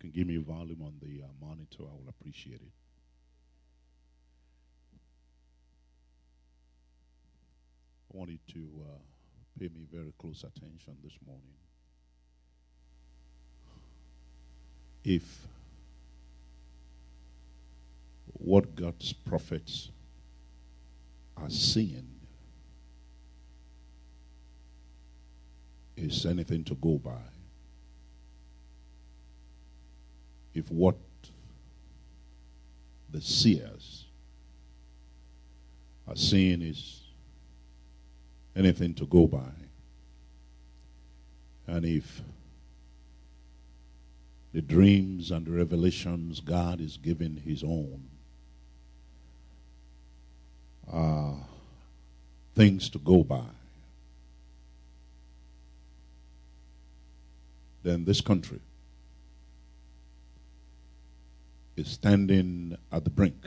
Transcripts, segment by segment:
can give me volume on the monitor, I will appreciate it. I want you to pay me very close attention this morning. If what God's prophets are seeing is anything to go by, if what the seers are seeing is anything to go by, and if the dreams and the revelations God is giving his own things to go by, then this country is standing at the brink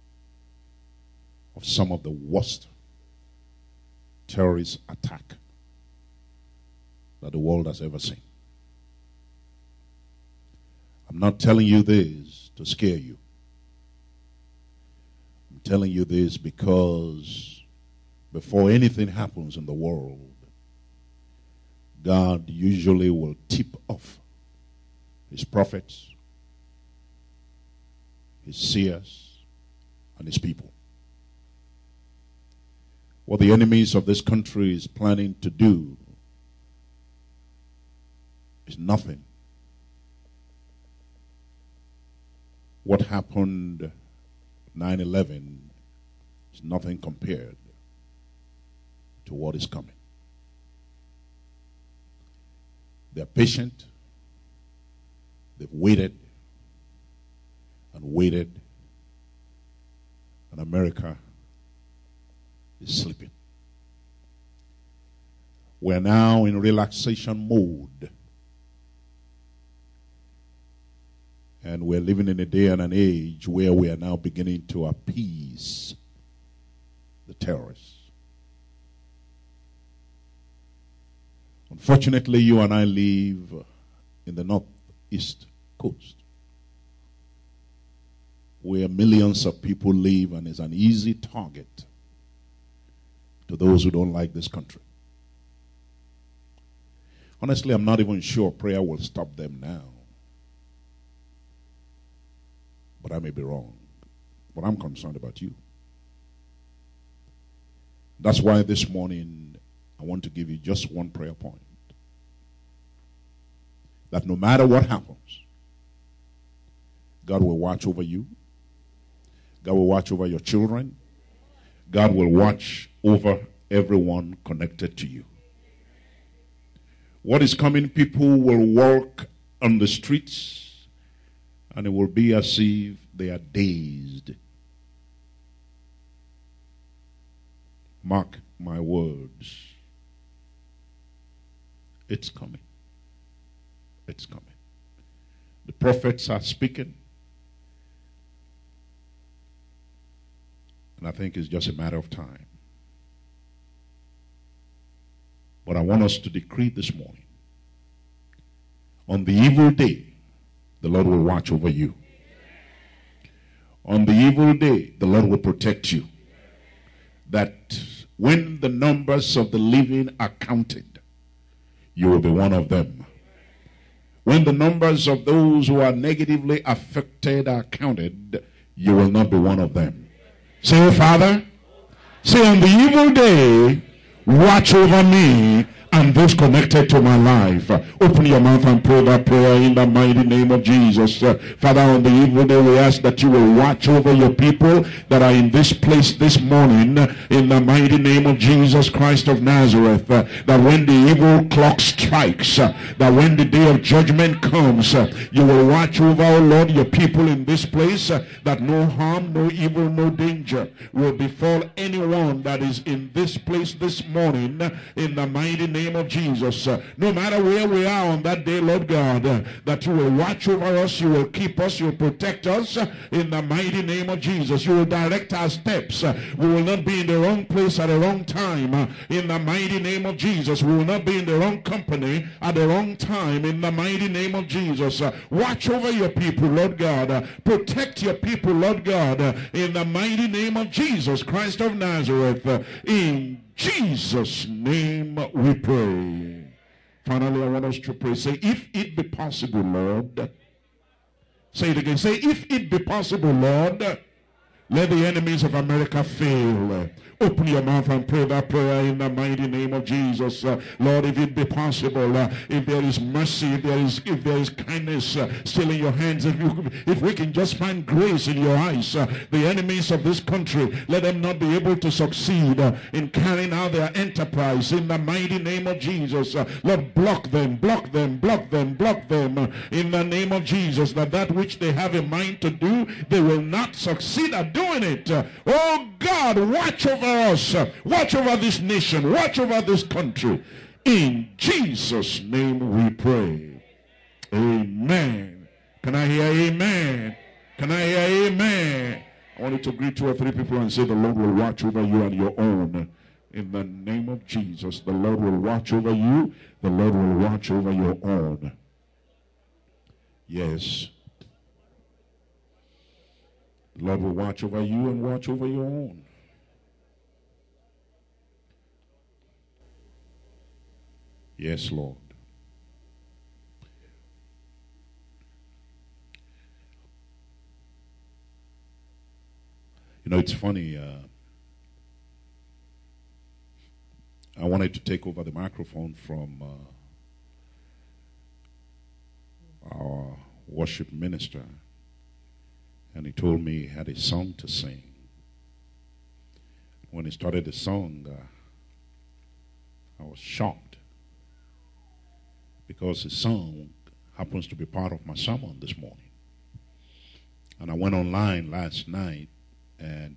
of some of the worst terrorist attack that the world has ever seen. I'm not telling you this to scare you. I'm telling you this because before anything happens in the world, God usually will tip off his prophets, his seers, and his people. What the enemies of this country is planning to do is nothing. What happened 9/11 is nothing compared to what is coming. They're patient. They've waited and waited, and America is sleeping. We're now in relaxation mode, and we're living in a day and an age where we are now beginning to appease the terrorists. Unfortunately, you and I live in the northeast coast, where millions of people live and is an easy target to those who don't like this country. Honestly, I'm not even sure prayer will stop them now. But I may be wrong. But I'm concerned about you. That's why this morning I want to give you just one prayer point. That no matter what happens, God will watch over you. God will watch over your children. God will watch over everyone connected to you. What is coming, people will walk on the streets and it will be as if they are dazed. Mark my words. It's coming. It's coming. The prophets are speaking. And I think it's just a matter of time. But I want us to decree this morning, on the evil day, the Lord will watch over you. On the evil day, the Lord will protect you. That when the numbers of the living are counted, you will be one of them. When the numbers of those who are negatively affected are counted, you will not be one of them. Say, Father, say, on the evil day, watch over me and those connected to my life. Open your mouth and pray that prayer in the mighty name of Jesus. Father, on the evil day, we ask that you will watch over your people that are in this place this morning in the mighty name of Jesus Christ of Nazareth. That when the evil clock strikes, that when the day of judgment comes, you will watch over, oh Lord, your people in this place, that no harm, no evil, no danger will befall anyone that is in this place this morning. morning in the mighty name of Jesus. No matter where we are on that day, Lord God, that you will watch over us, you will keep us, you will protect us in the mighty name of Jesus. You will direct our steps. We will not be in the wrong place at the wrong time in the mighty name of Jesus. We will not be in the wrong company at the wrong time in the mighty name of Jesus. Watch over your people, Lord God. Protect your people, Lord God, in the mighty name of Jesus Christ of Nazareth. In Jesus' name we pray. Finally, I want us to pray. Say, if it be possible, Lord. Say it again. Say, if it be possible, Lord, let the enemies of America fail. Open your mouth and pray that prayer in the mighty name of Jesus. Lord, if it be possible, if there is mercy, if there is kindness still in your hands, if we can just find grace in your eyes, the enemies of this country, let them not be able to succeed in carrying out their enterprise in the mighty name of Jesus. Lord, block them in the name of Jesus, that which they have in mind to do, they will not succeed at doing it. Oh God, watch over us, watch over this nation, watch over this country. In Jesus' name we pray. Amen. Can I hear amen? Can I hear amen? I want you to greet 2 or 3 people and say, the Lord will watch over you and your own. In the name of Jesus, the Lord will watch over you. The Lord will watch over your own. Yes. The Lord will watch over you and watch over your own. Yes, Lord. You know, it's funny. I wanted to take over the microphone from our worship minister, and he told me he had a song to sing. When he started the song, I was shocked, because the song happens to be part of my sermon this morning. And I went online last night and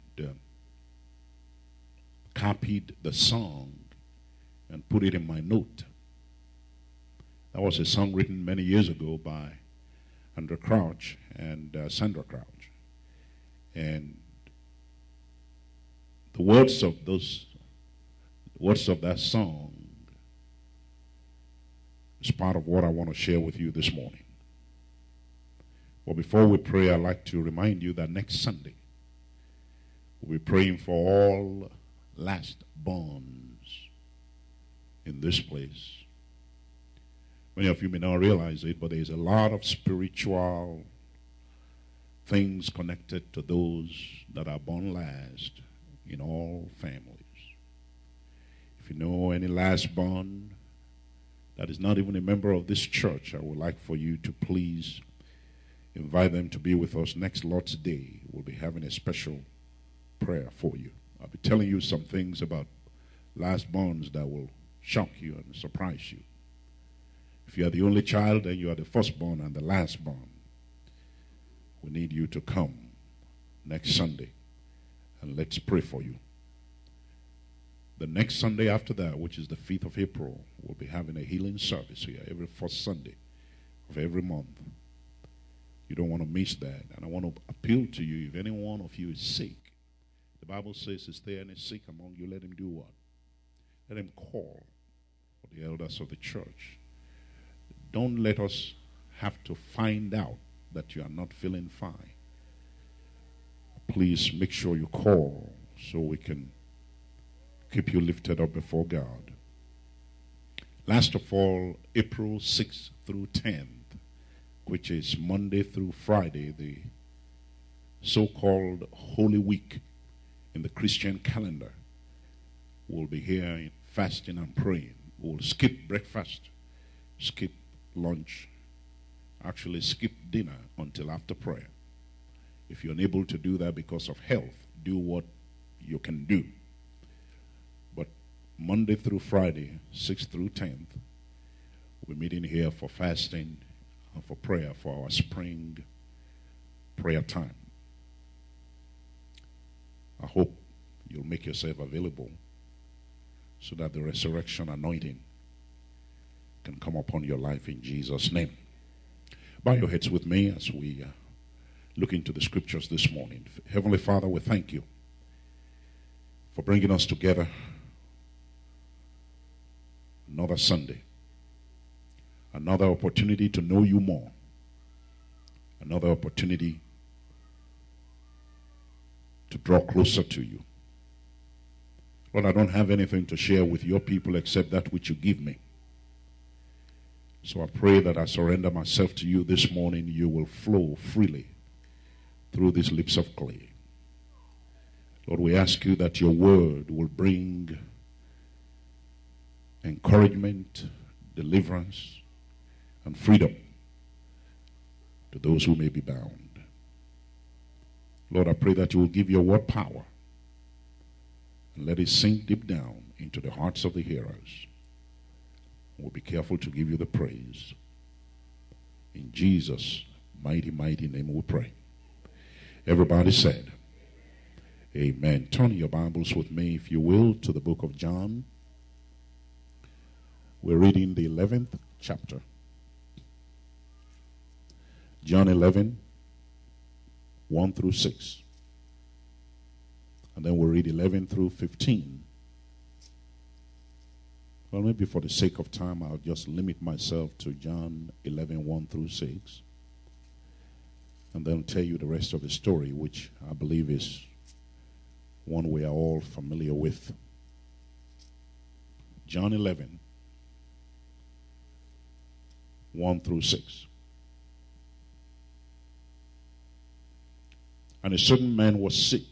copied the song and put it in my note. That was a song written many years ago by Andrew Crouch and Sandra Crouch. And the words of that song is part of what I want to share with you this morning. Well, before we pray, I'd like to remind you that next Sunday, we'll be praying for all last bonds in this place. Many of you may not realize it, but there's a lot of spiritual things connected to those that are born last in all families. If you know any last born that is not even a member of this church, I would like for you to please invite them to be with us next Lord's Day. We'll be having a special prayer for you. I'll be telling you some things about last bonds that will shock you and surprise you. If you are the only child, then you are the firstborn and the lastborn. We need you to come next Sunday and let's pray for you. The next Sunday after that, which is the 5th of April, we'll be having a healing service here every first Sunday of every month. You don't want to miss that. And I want to appeal to you, if any one of you is sick, the Bible says, is there any sick among you? Let him do what? Let him call for the elders of the church. Don't let us have to find out that you are not feeling fine. Please make sure you call so we can keep you lifted up before God. Last of all, April 6th through 10th, which is Monday through Friday, the so-called Holy Week in the Christian calendar. We'll be here fasting and praying. We'll skip breakfast, skip lunch, actually skip dinner until after prayer. If you're unable to do that because of health, do what you can do. But Monday through Friday, 6th through 10th, we're meeting here for fasting and for prayer, for our spring prayer time. I hope you'll make yourself available so that the resurrection anointing can come upon your life in Jesus' name. Bow your heads with me as we look into the scriptures this morning. Heavenly Father, we thank you for bringing us together another Sunday, another opportunity to know you more, another opportunity to draw closer to you. Lord, I don't have anything to share with your people except that which you give me. So I pray that I surrender myself to you this morning. You will flow freely through these lips of clay. Lord, we ask you that your word will bring encouragement, deliverance, and freedom to those who may be bound. Lord, I pray that you will give your word power and let it sink deep down into the hearts of the hearers. We'll be careful to give you the praise. In Jesus' mighty, mighty name we pray. Everybody said, amen. Turn your Bibles with me, if you will, to the book of John. We're reading the 11th chapter. John 11, 1 through 6. And then we'll read 11 through 15. Well, maybe for the sake of time, I'll just limit myself to John 11, 1 through 6. And then tell you the rest of the story, which I believe is one we are all familiar with. John 11, 1 through 6. And a certain man was sick,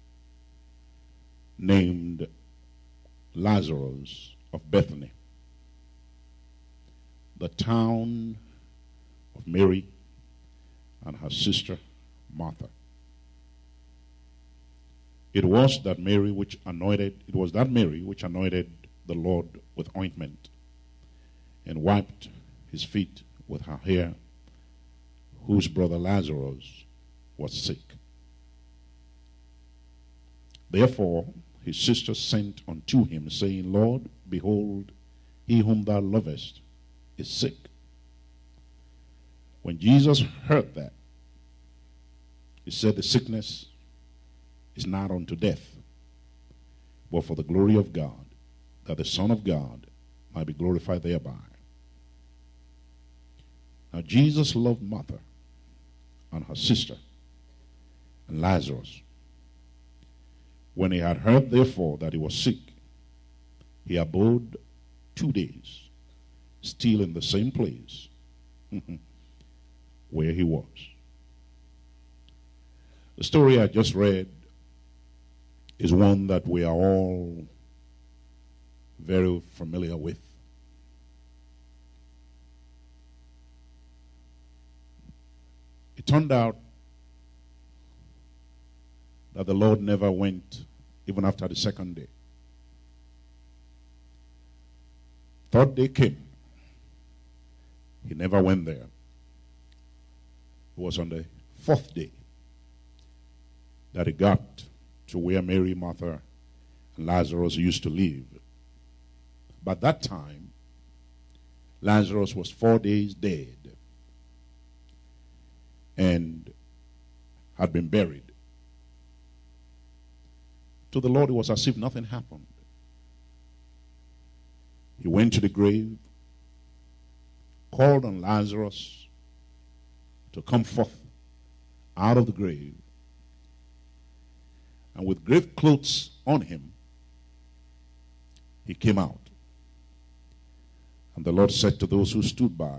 named Lazarus of Bethany, the town of Mary and her sister Martha. It was that Mary which anointed the Lord with ointment and wiped his feet with her hair, whose brother Lazarus was sick. Therefore his sister sent unto him, saying, Lord, behold, he whom thou lovest is sick. When Jesus heard that, he said, the sickness is not unto death, but for the glory of God, that the Son of God might be glorified thereby. Now Jesus loved Martha and her sister and Lazarus. When he had heard, therefore, that he was sick, he abode 2 days, still in the same place where he was. The story I just read is one that we are all very familiar with. It turned out that the Lord never went even after the second day. Third day came. He never went there. It was on the fourth day that he got to where Mary, Martha, and Lazarus used to live. By that time, Lazarus was 4 days dead and had been buried. To the Lord, it was as if nothing happened. He went to the grave, called on Lazarus to come forth out of the grave, and with grave clothes on him, he came out. And the Lord said to those who stood by,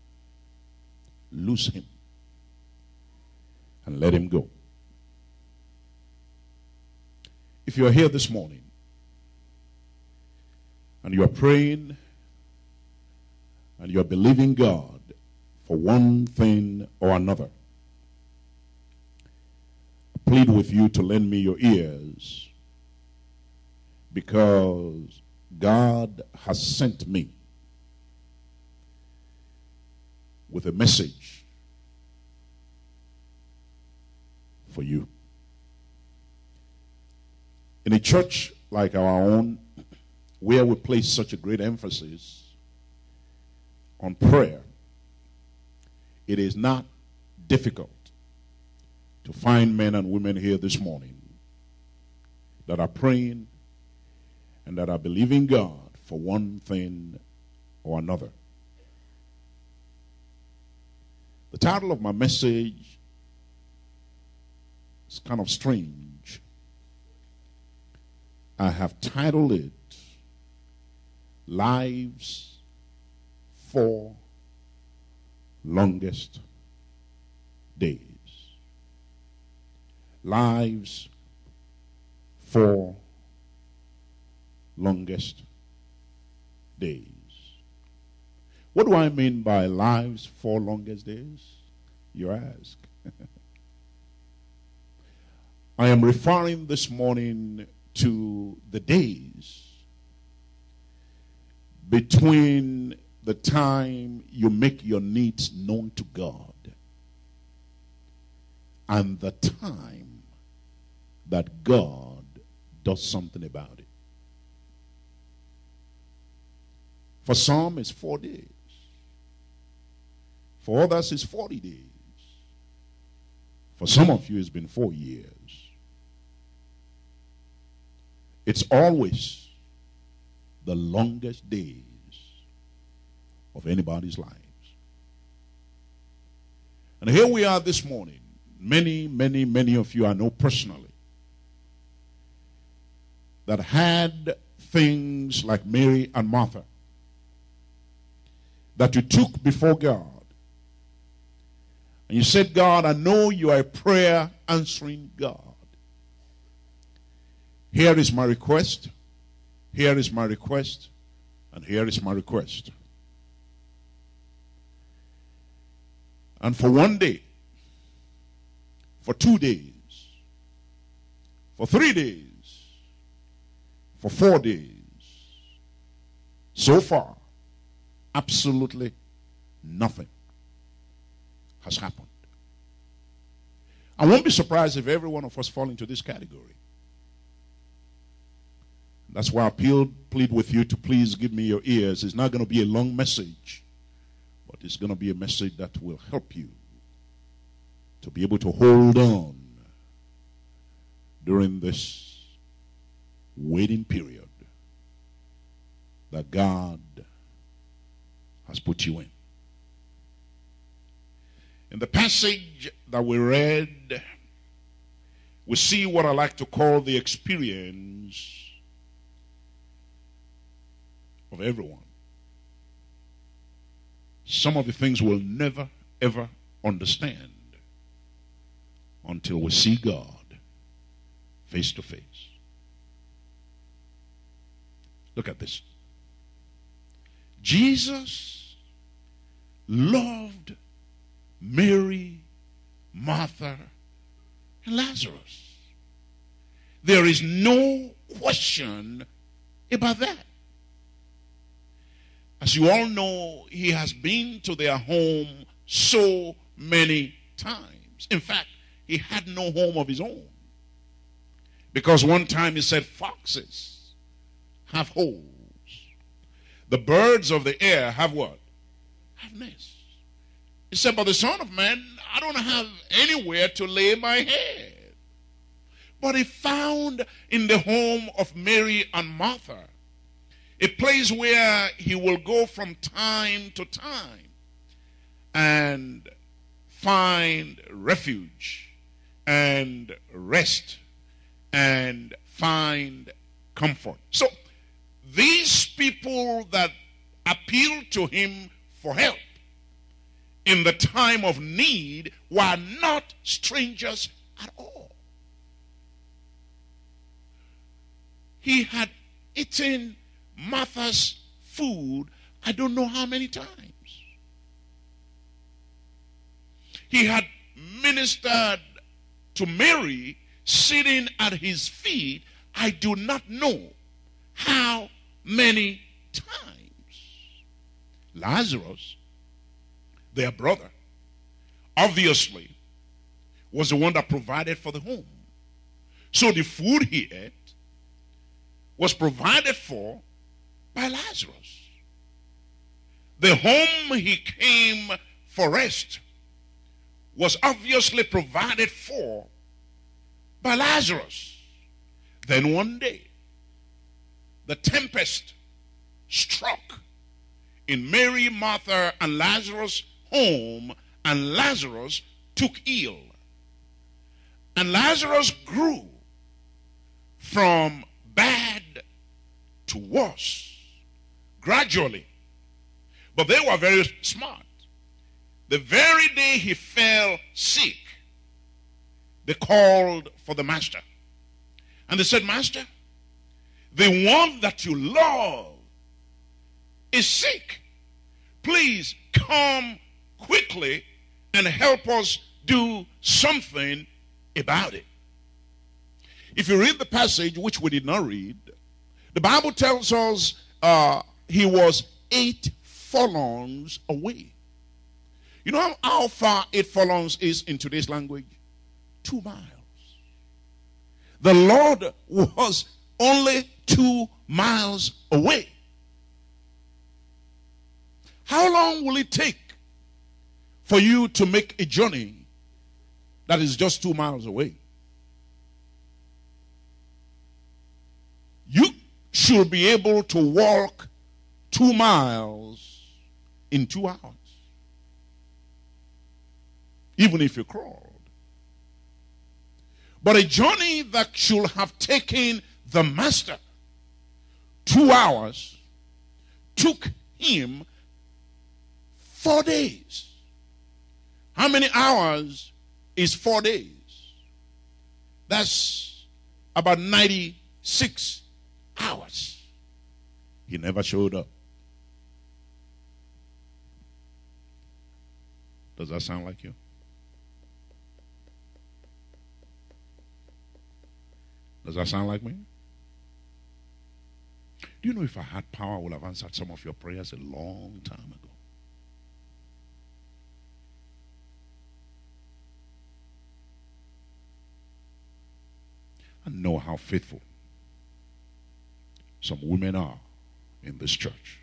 loose him and let him go. If you are here this morning and you are praying and you are believing God for one thing or another, I plead with you to lend me your ears, because God has sent me with a message for you. In a church like our own, where we place such a great emphasis on prayer, it is not difficult to find men and women here this morning that are praying and that are believing God for one thing or another. The title of my message is kind of strange. I have titled it, Lives for Longest Days. Lives for longest days. What do I mean by lives for longest days? You ask. I am referring this morning to the days between the time you make your needs known to God and the time that God does something about it. For some, it's 4 days. For others, it's 40 days. For some of you, it's been 4 years. It's always the longest days of anybody's lives. And here we are this morning. Many of you I know personally that had things like Mary and Martha that you took before God. And you said, God, I know you are a prayer answering God. Here is my request. Here is my request. And here is my request. And for 1 day, for 2 days, for 3 days, for 4 days, so far, absolutely nothing has happened. I won't be surprised if every one of us fall into this category. That's why I plead with you to please give me your ears. It's not going to be a long message, but it's going to be a message that will help you to be able to hold on during this waiting period that God has put you in. In the passage that we read, we see what I like to call the experience of everyone. Some of the things we'll never, ever understand until we see God face to face. Look at this. Jesus loved Mary, Martha, and Lazarus. There is no question about that. As you all know, he has been to their home so many times. In fact, he had no home of his own. Because one time he said, foxes have holes. The birds of the air have what? Have nests. He said, but the Son of Man, I don't have anywhere to lay my head. But he found in the home of Mary and Martha a place where he will go from time to time and find refuge and rest and find comfort. So these people that appeal to him for help in the time of need were not strangers at all. He had eaten Martha's food I don't know how many times. He had ministered to Mary sitting at his feet I do not know how many times. Lazarus, their brother, obviously was the one that provided for the home. So the food he ate was provided for by Lazarus. The home he came for rest was obviously provided for by Lazarus. Then one day, the tempest struck in Mary, Martha, and Lazarus' home, and Lazarus took ill. And Lazarus grew from bad to worse gradually. But they were very smart. The very day he fell sick, they called for the master. And they said, Master, the one that you love is sick. Please come quickly and help us do something about it. If you read the passage, which we did not read, the Bible tells us he was 8 furlongs away. You know how far 8 furlongs is in today's language? 2 miles. The Lord was only 2 miles away. How long will it take for you to make a journey that is just 2 miles away? You should be able to walk 2 miles in 2 hours, even if you crawled. But a journey that should have taken the master 2 hours took him 4 days. How many hours is 4 days? That's about 96 hours. He never showed up. Does that sound like you? Does that sound like me? Do you know if I had power, I would have answered some of your prayers a long time ago? I know how faithful some women are in this church.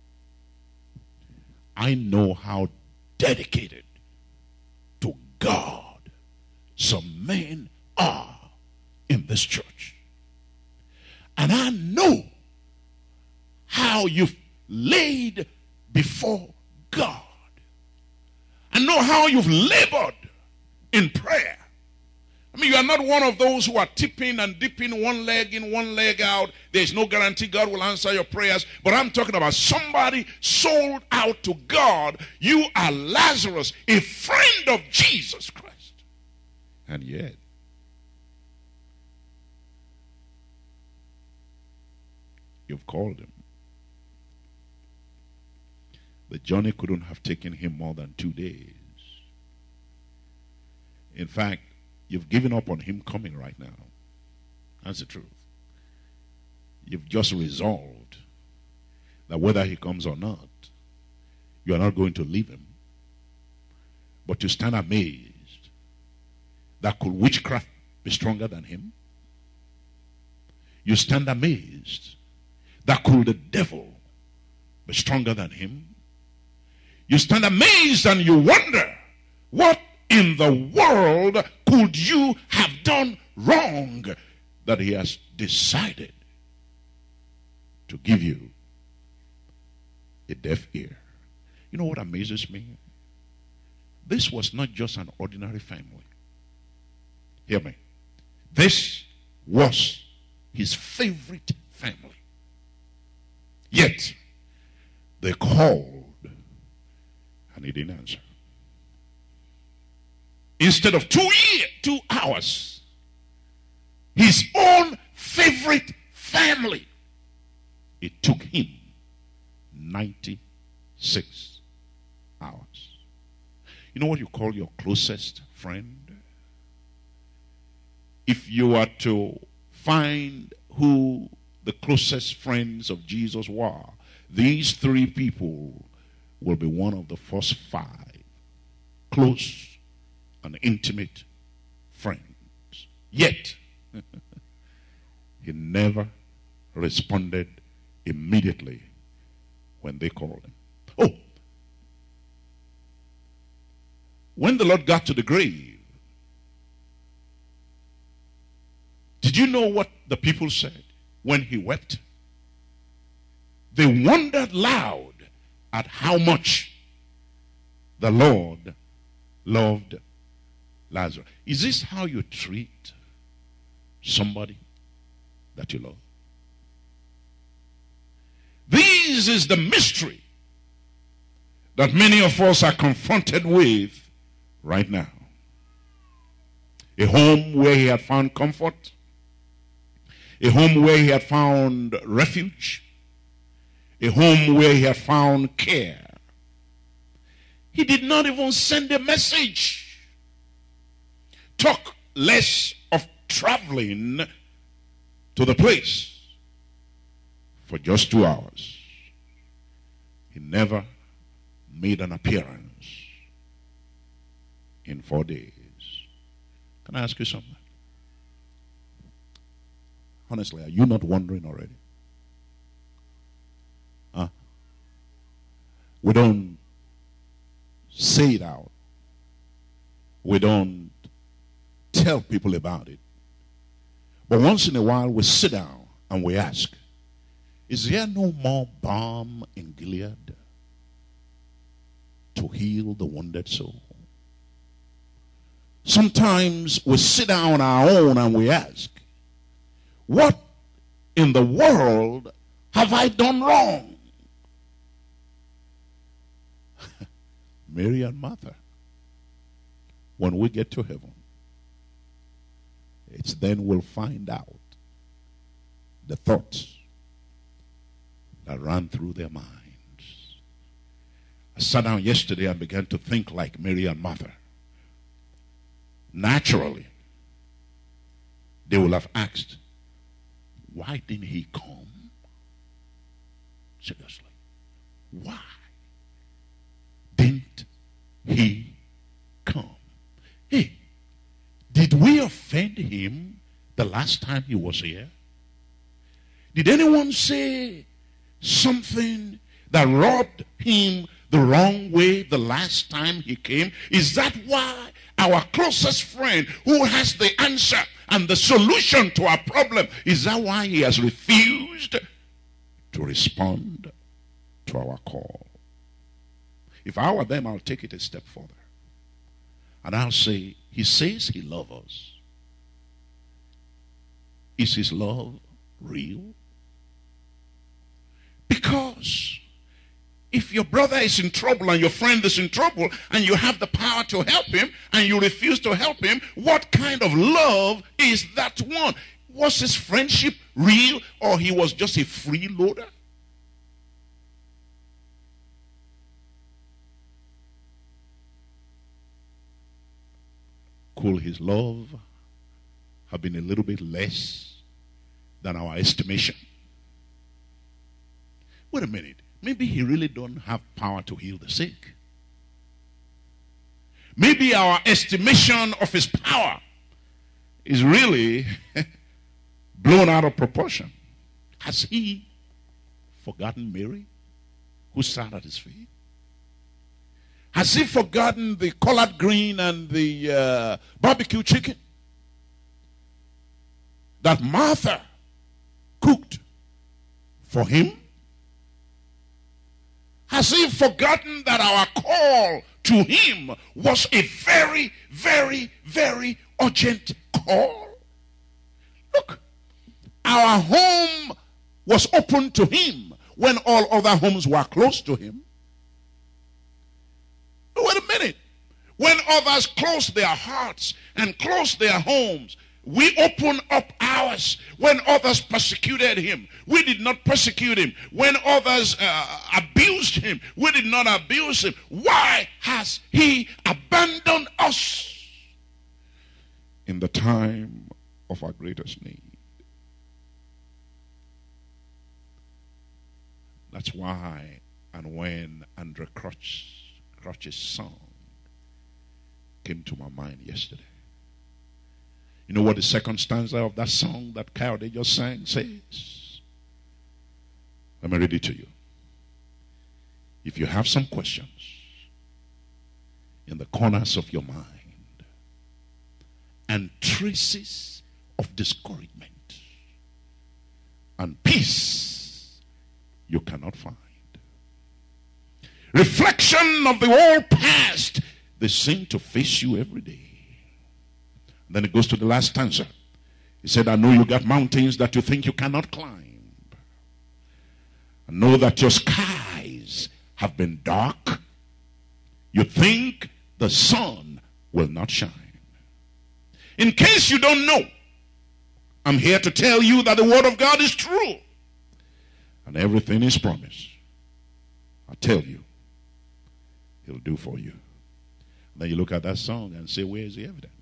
I know how dedicated to God some men are in this church. And I know how you've laid before God. I know how you've labored in prayer. I mean, you are not one of those who are tipping and dipping one leg in, one leg out. There's no guarantee God will answer your prayers. But I'm talking about somebody sold out to God. You are Lazarus, a friend of Jesus Christ. And yet, you've called him. The journey couldn't have taken him more than 2 days. In fact, you've given up on him coming right now. That's the truth. You've just resolved that whether he comes or not, you are not going to leave him. But you stand amazed that could witchcraft be stronger than him? You stand amazed that could the devil be stronger than him? You stand amazed and you wonder, what in the world could you have done wrong that he has decided to give you a deaf ear? You know what amazes me? This was not just an ordinary family. Hear me. This was his favorite family. Yet, they called and he didn't answer. Instead of 2 hours, his own favorite family, it took him 96 hours. You know what you call your closest friend? If you are to find who the closest friends of Jesus were, these 3 people will be one of the first 5 close and intimate friends. Yet, he never responded immediately when they called him. Oh, when the Lord got to the grave, did you know what the people said when he wept? They wondered loud at how much the Lord loved Lazarus. Is this how you treat somebody that you love? This is the mystery that many of us are confronted with right now. A home where he had found comfort, a home where he had found refuge, a home where he had found care. He did not even send a message. Talk less of traveling to the place for just 2 hours. He never made an appearance in 4 days. Can I ask you something? Honestly, are you not wondering already? Huh? We don't say it out. We don't tell people about it. But once in a while we sit down and we ask, is there no more balm in Gilead to heal the wounded soul? Sometimes we sit down on our own and we ask, what in the world have I done wrong? Mary and Martha, when we get to heaven, it's then we'll find out the thoughts that ran through their minds. I sat down yesterday and began to think like Mary and Martha. Naturally, they will have asked, why didn't he come? Seriously, why didn't he come? Hey, did we offend him the last time he was here? Did anyone say something that rubbed him the wrong way the last time he came? Is that why our closest friend who has the answer and the solution to our problem, is that why he has refused to respond to our call? If I were them, I'll take it a step further. And I'll say, he says he loves us. Is his love real? Because if your brother is in trouble and your friend is in trouble and you have the power to help him and you refuse to help him, what kind of love is that one? Was his friendship real or he was just a freeloader? Could his love have been a little bit less than our estimation? Wait a minute. Maybe he really don't have power to heal the sick. Maybe our estimation of his power is really blown out of proportion. Has he forgotten Mary, who sat at his feet? Has he forgotten the collard green and the barbecue chicken that Martha cooked for him? Has he forgotten that our call to him was a very, very, very urgent call? Look, our home was open to him when all other homes were closed to him. Wait a minute. When others closed their hearts and closed their homes, we opened up ours. When others persecuted him, we did not persecute him. When others abused him, we did not abuse him. Why has he abandoned us in the time of our greatest need? That's why, and when Andre Crouch's song came to my mind yesterday. You know what the second stanza of that song that Coyote just sang says? Let me read it to you. If you have some questions in the corners of your mind and traces of discouragement and peace you cannot find, reflection of the old past, they seem to face you every day. And then it goes to the last stanza. He said, I know you got mountains that you think you cannot climb. I know that your skies have been dark. You think the sun will not shine. In case you don't know, I'm here to tell you that the word of God is true. And everything is promised. I tell you, he'll do for you. And then you look at that song and say, where is the evidence?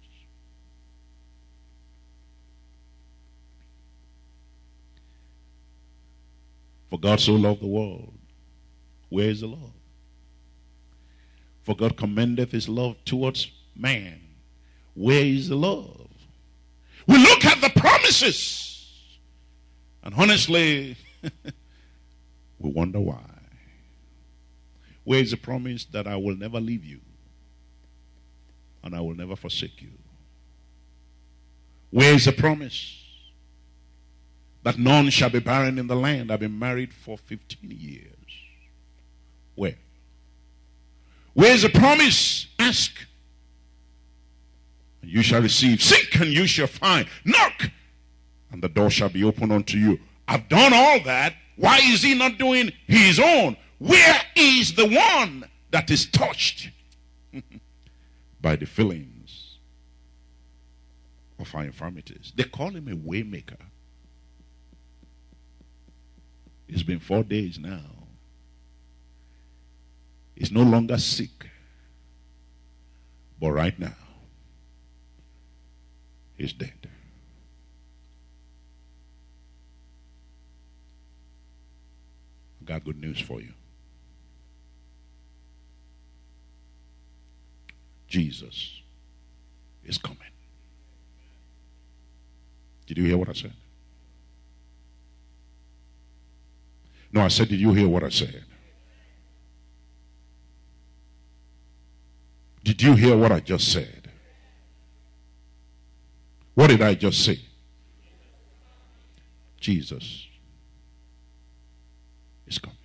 For God so loved the world. Where is the love? For God commendeth his love towards man. Where is the love? We look at the promises. And honestly, we wonder why. Where is the promise that I will never leave you and I will never forsake you? Where is the promise that none shall be barren in the land? I've been married for 15 years. Where? Where is the promise? Ask and you shall receive. Seek and you shall find. Knock and the door shall be opened unto you. I've done all that. Why is he not doing his own? Where is the one that is touched by the feelings of our infirmities? They call him a way maker. It's been 4 days now. He's no longer sick. But right now, he's dead. I got good news for you. Jesus is coming. Did you hear what I said? No, I said, did you hear what I said? Did you hear what I just said? What did I just say? Jesus is coming.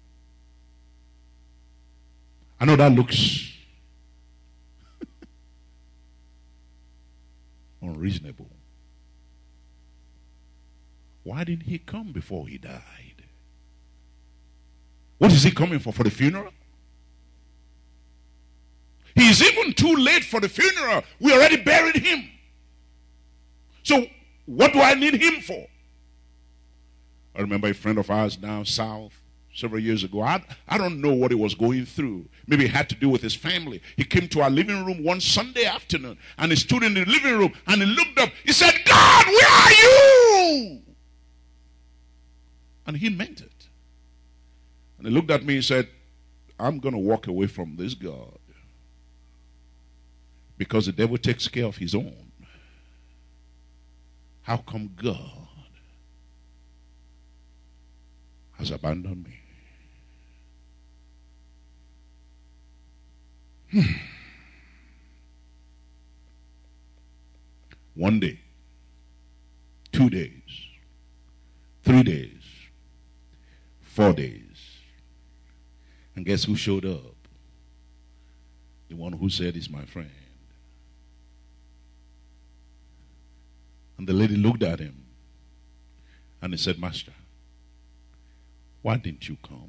I know that looks unreasonable. Why didn't he come before he died? What is he coming for? For the funeral? He's even too late for the funeral. We already buried him. So what do I need him for? I remember a friend of ours down south several years ago. I don't know what he was going through. Maybe it had to do with his family. He came to our living room one Sunday afternoon and he stood in the living room and he looked up. He said, God, where are you? And he meant it. And he looked at me and said, I'm going to walk away from this God because the devil takes care of his own. How come God has abandoned me? 1 day, 2 days, 3 days, 4 days. And guess who showed up? The one who said he's my friend. And the lady looked at him and he said, Master, why didn't you come?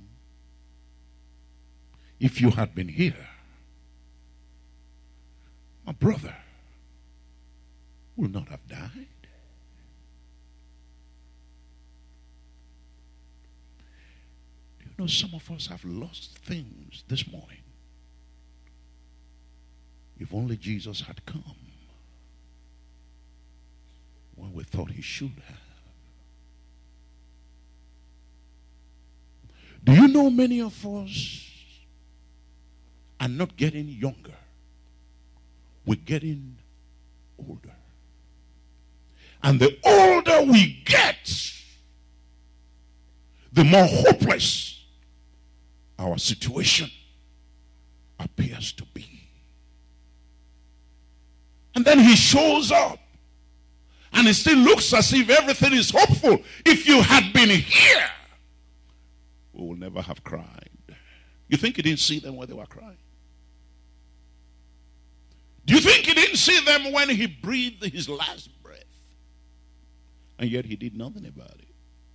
If you had been here, my brother would not have died. Do you know some of us have lost things this morning? If only Jesus had come when we thought he should have. Do you know many of us are not getting younger? We're getting older. And the older we get, the more hopeless our situation appears to be. And then he shows up, and it still looks as if everything is hopeful. If you had been here, we would never have cried. You think he didn't see them when they were crying? Do you think he didn't see them when he breathed his last breath? And yet he did nothing about it.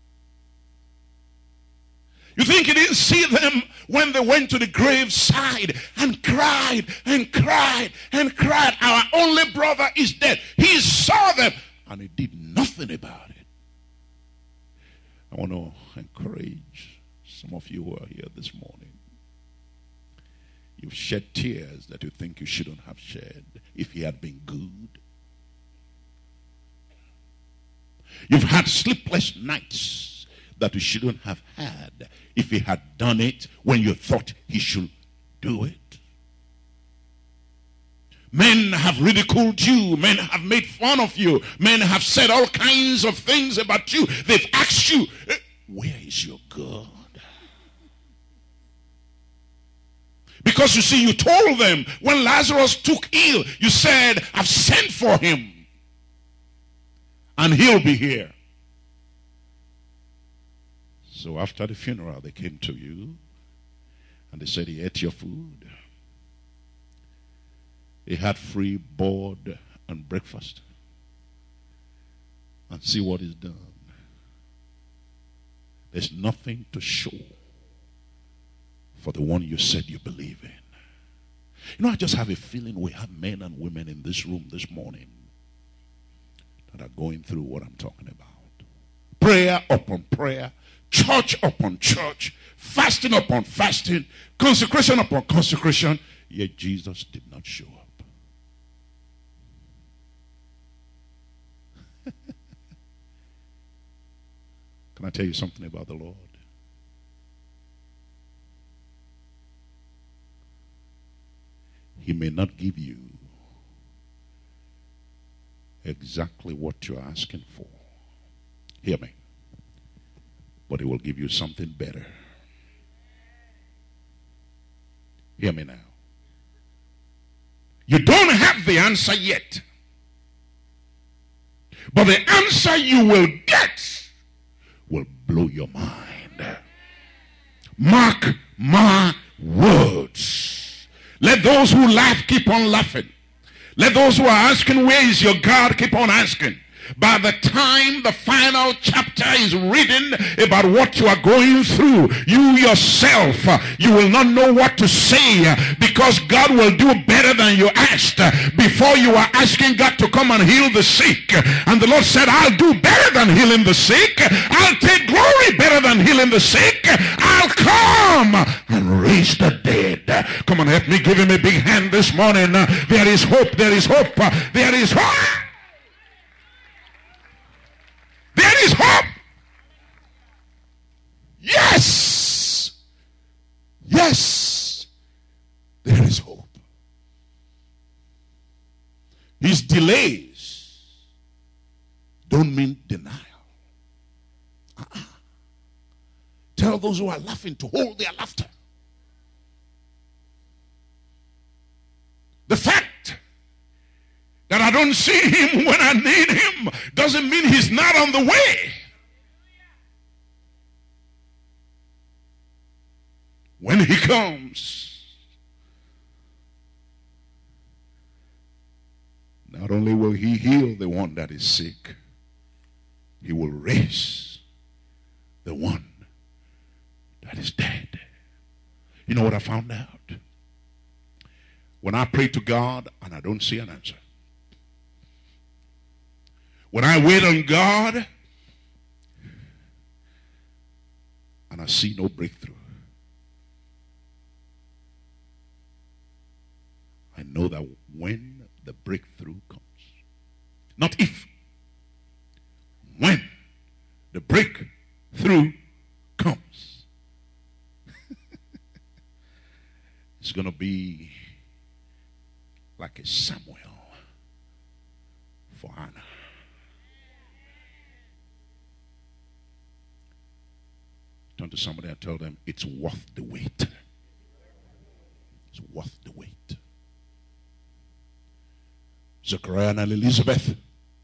You think he didn't see them when they went to the graveside and cried and cried and cried, our only brother is dead? He saw them and he did nothing about it. I want to encourage some of you who are here this morning. You've shed tears that you think you shouldn't have shed if he had been good. You've had sleepless nights that you shouldn't have had if he had done it when you thought he should do it. Men have ridiculed you. Men have made fun of you. Men have said all kinds of things about you. They've asked you, where is your God? Because you see, you told them when Lazarus took ill, you said, I've sent for him and he'll be here. So after the funeral, they came to you and they said he ate your food. He had free board and breakfast. And see what he's done. There's nothing to show for the one you said you believe in. You know, I just have a feeling we have men and women in this room this morning that are going through what I'm talking about. Prayer upon prayer, church upon church, fasting upon fasting, consecration upon consecration, yet Jesus did not show up. Can I tell you something about the Lord? He may not give you exactly what you're asking for. Hear me. But he will give you something better. Hear me now. You don't have the answer yet. But the answer you will get will blow your mind. Mark my words. Let those who laugh keep on laughing. Let those who are asking, where is your God, keep on asking. By the time the final chapter is written about what you are going through, you yourself, you will not know what to say, because God will do better than you asked. Before you are asking God to come and heal the sick, and the Lord said, I'll do better than healing the sick. I'll take glory better than healing the sick. I'll come and raise the dead. Come on, help me, give him a big hand this morning. There is hope, there is hope, there is hope. There is hope. Yes. Yes. There is hope. His delays don't mean denial. Tell those who are laughing to hold their laughter. The fact that I don't see him when I need him doesn't mean he's not on the way. When he comes, not only will he heal the one that is sick, he will raise the one that is dead. You know what I found out? When I pray to God and I don't see an answer, when I wait on God and I see no breakthrough, I know that when the breakthrough comes, not if, when the breakthrough comes, it's going to be like a Samuel for Hannah. Turn to somebody and tell them it's worth the wait. It's worth the wait. Zechariah and Elizabeth,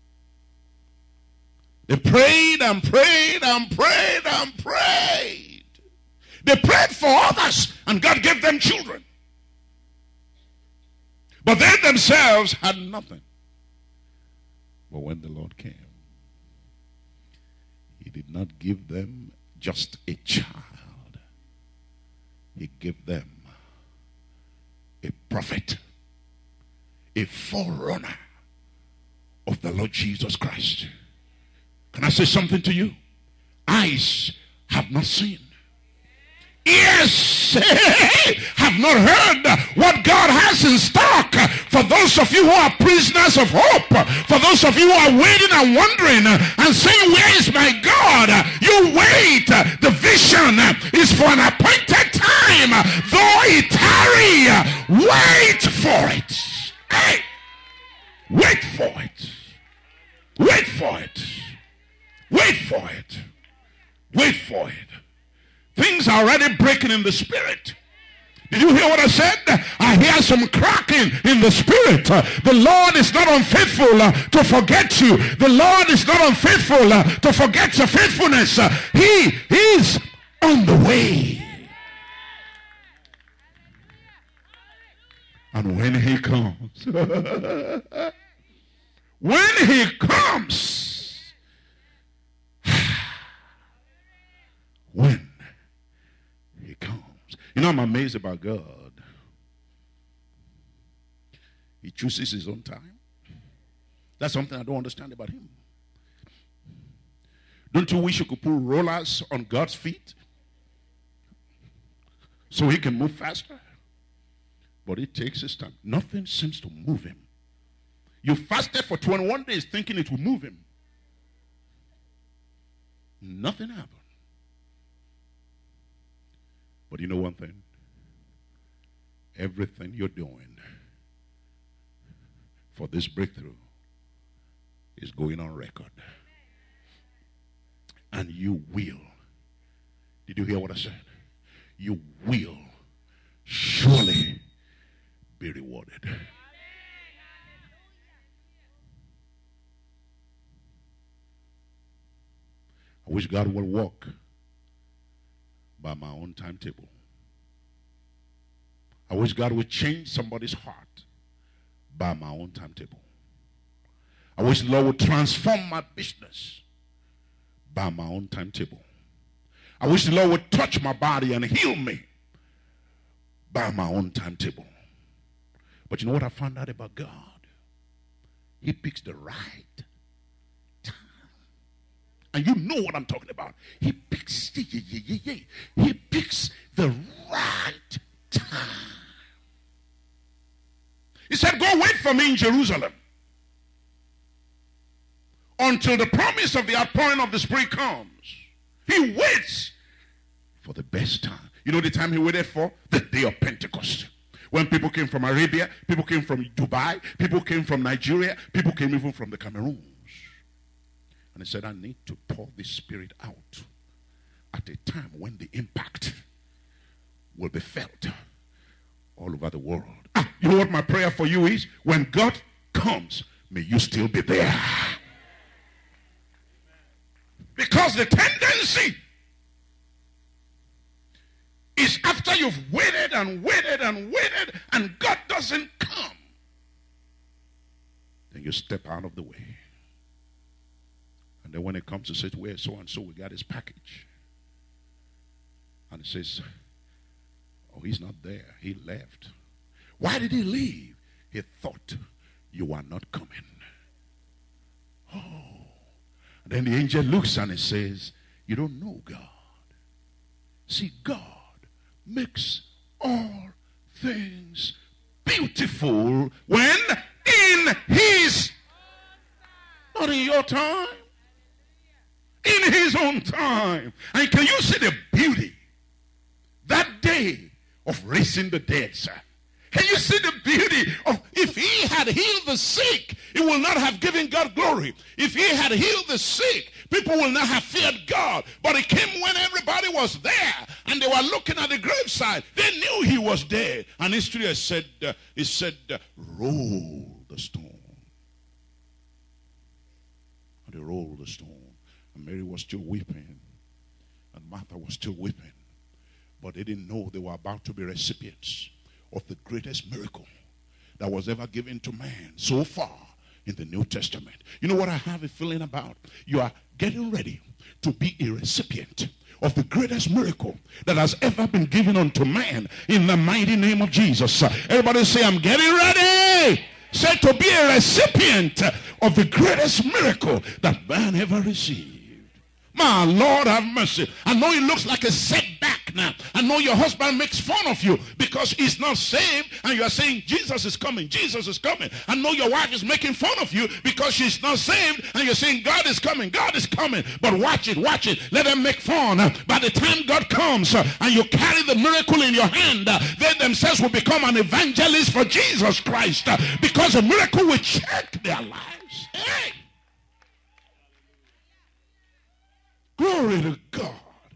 they prayed and prayed and prayed and prayed. They prayed for others and God gave them children. But they themselves had nothing. But when the Lord came, He did not give them just a child. He gave them a prophet, a forerunner of the Lord Jesus Christ. Can I say something to you? Eyes have not seen, ears have not heard what God has in stock for those of you who are prisoners of hope, for those of you who are waiting and wondering and saying, where is my God? You wait. The vision is for an appointed time. Though it tarry, wait for it. Hey, wait for it. Wait for it. Wait for it. Wait for it. Things are already breaking in the spirit. Did you hear what I said? I hear some cracking in the spirit. The Lord is not unfaithful to forget you. The Lord is not unfaithful to forget your faithfulness. He is on the way. And when He comes, when He comes, when He comes. You know, I'm amazed about God. He chooses His own time. That's something I don't understand about Him. Don't you wish you could put rollers on God's feet so He can move faster? But it takes His time. Nothing seems to move Him. You fasted for 21 days thinking it will move Him. Nothing happened. But you know one thing? Everything you're doing for this breakthrough is going on record. And you will. Did you hear what I said? You will surely be rewarded. I wish God would walk by my own timetable. I wish God would change somebody's heart by my own timetable. I wish the Lord would transform my business by my own timetable. I wish the Lord would touch my body and heal me by my own timetable. But you know what I found out about God? He picks the right time. And you know what I'm talking about. He picks, He picks the right time. He said, go wait for me in Jerusalem until the promise of the outpouring of the Spirit comes. He waits for the best time. You know the time He waited for? The day of Pentecost. When people came from Arabia, people came from Dubai, people came from Nigeria, people came even from the Cameroons. And He said, I need to pour this Spirit out at a time when the impact will be felt all over the world. You know what my prayer for you is? When God comes, may you still be there. Because the tendency is after you've waited and waited and waited and God doesn't come, then you step out of the way. And then when it comes to say, where so and so we got his package, and it says, oh, he's not there, he left. Why did he leave? He thought you are not coming. Oh. And then the angel looks and he says, you don't know God. See, God makes all things beautiful when in His, not in your time, in His own time. And can you see the beauty that day of raising the dead, sir? Can you see the beauty of, if He had healed the sick, He will not have given God glory. If He had healed the sick, people will not have feared God. But it came when everybody was there and they were looking at the graveside. They knew he was dead. And history has said, roll the stone. And they rolled the stone. And Mary was still weeping. And Martha was still weeping. But they didn't know they were about to be recipients of the greatest miracle that was ever given to man so far in the New Testament. You know what I have a feeling about? You are getting ready to be a recipient of the greatest miracle that has ever been given unto man in the mighty name of Jesus. Everybody say, I'm getting ready. Say, to be a recipient of the greatest miracle that man ever received. My Lord have mercy. I know it looks like a setback now. I know your husband makes fun of you because he's not saved and you are saying Jesus is coming, Jesus is coming. I know your wife is making fun of you because she's not saved and you're saying God is coming, God is coming. But watch it, watch it. Let them make fun. By the time God comes and you carry the miracle in your hand, they themselves will become an evangelist for Jesus Christ because the miracle will change their lives. Hey! Glory to God.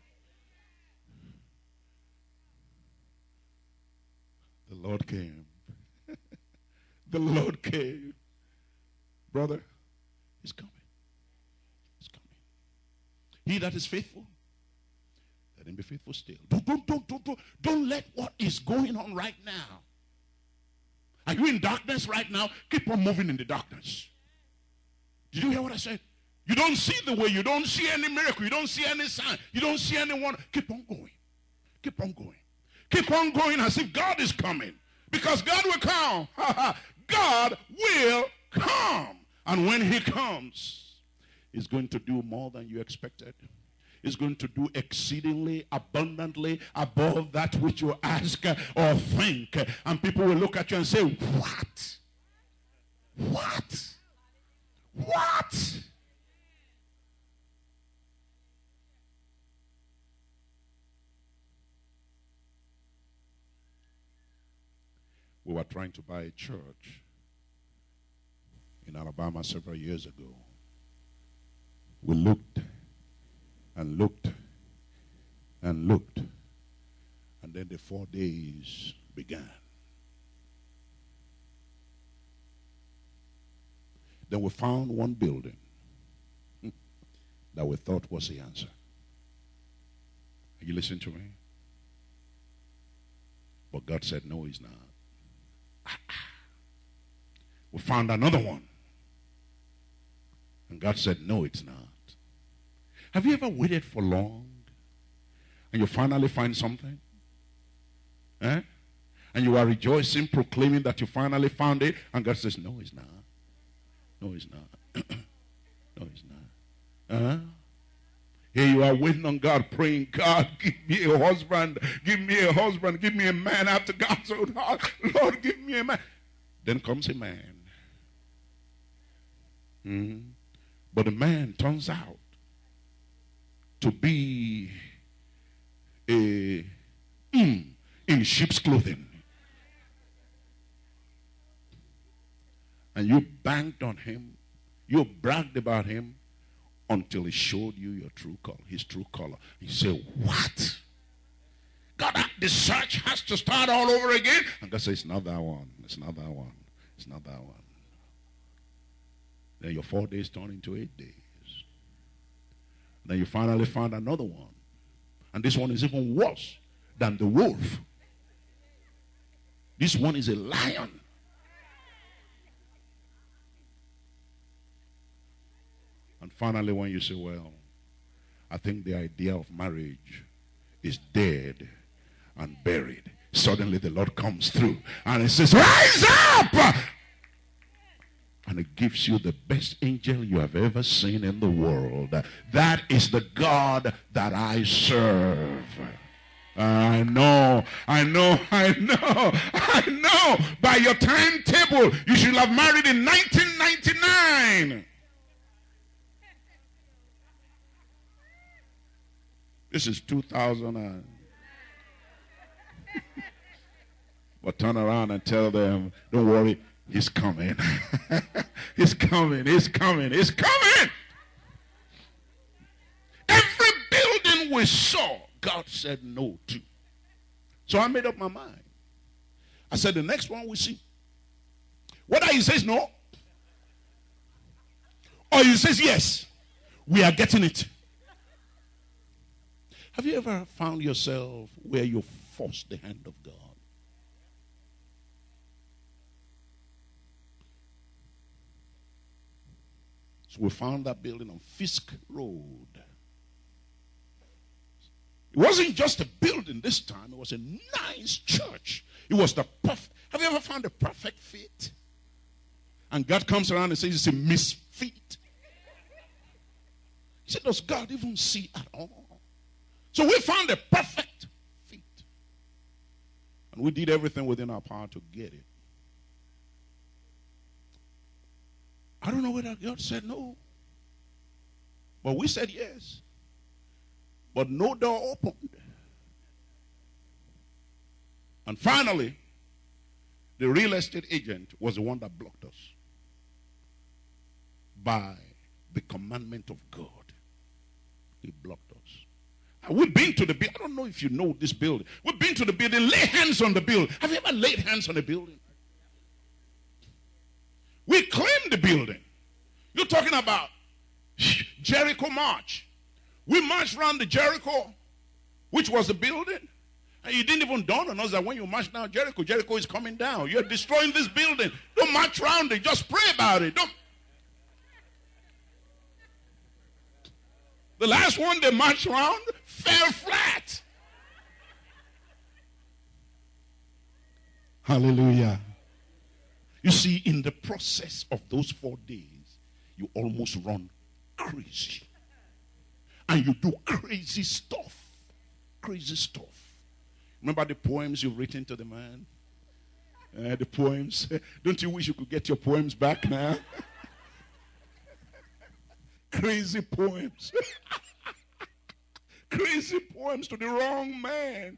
The Lord came. The Lord came. Brother, he's coming. He's coming. He that is faithful, let him be faithful still. Don't let what is going on right now. Are you in darkness right now? Keep on moving in the darkness. Did you hear what I said? You don't see the way. You don't see any miracle. You don't see any sign. You don't see anyone. Keep on going. Keep on going. Keep on going as if God is coming. Because God will come. God will come. And when he comes, he's going to do more than you expected. He's going to do exceedingly abundantly above that which you ask or think. And people will look at you and say, what? What? What? We were trying to buy a church in Alabama several years ago. We looked and looked and looked, and then the 4 days began. Then we found one building that we thought was the answer. Are you listening to me? But God said, no, he's not. We found another one. And God said, no, it's not. Have you ever waited for long and you finally find something? Eh? And you are rejoicing, proclaiming that you finally found it, and God says, no, it's not. No, it's not. No, it's not. Here you are waiting on God, praying, God, give me a husband, give me a husband, give me a man after God's own heart. Lord, give me a man. Then comes a man. But the man turns out to be in sheep's clothing. And you banked on him. You bragged about him until he showed you your true color, his true color. You say, what? God, the search has to start all over again? And God says, it's not that one. It's not that one. It's not that one. Then your 4 days turn into 8 days. Then you finally found another one. And this one is even worse than the wolf. This one is a lion. And finally, when you say, well, I think the idea of marriage is dead and buried, suddenly the Lord comes through and he says, rise up! And it gives you the best angel you have ever seen in the world. That is the God that I serve. I know. By your timetable, you should have married in 1999. This is 2000. But turn around and tell them, don't worry, he's coming. He's coming, he's coming, he's coming. we saw, God said no to. So I made up my mind. I said, the next one we see. Whether he says no, or he says yes, we are getting it. Have you ever found yourself where you forced the hand of God? So we found that building on Fisk Road. It wasn't just a building this time. It was a nice church. It was the perfect. Have you ever found a perfect fit? And God comes around and says it's a misfit. He said, does God even see at all? So we found a perfect fit. And we did everything within our power to get it. I don't know whether God said no. But we said yes. But no door opened. And finally, the real estate agent was the one that blocked us. By the commandment of God. He blocked us. And we've been to the building. I don't know if you know this building. We've been to the building. Lay hands on the building. Have you ever laid hands on a building? We claimed the building. You're talking about Jericho March. We marched around the Jericho, which was the building. And it didn't even dawn on us that when you march down Jericho, Jericho is coming down. You're destroying this building. Don't march around it. Just pray about it. The last one they marched around fell flat. Hallelujah. You see, in the process of those 4 days, you almost run crazy. And you do crazy stuff. Crazy stuff. Remember the poems you've written to the man? The poems. Don't you wish you could get your poems back now? Crazy poems. Crazy poems to the wrong man.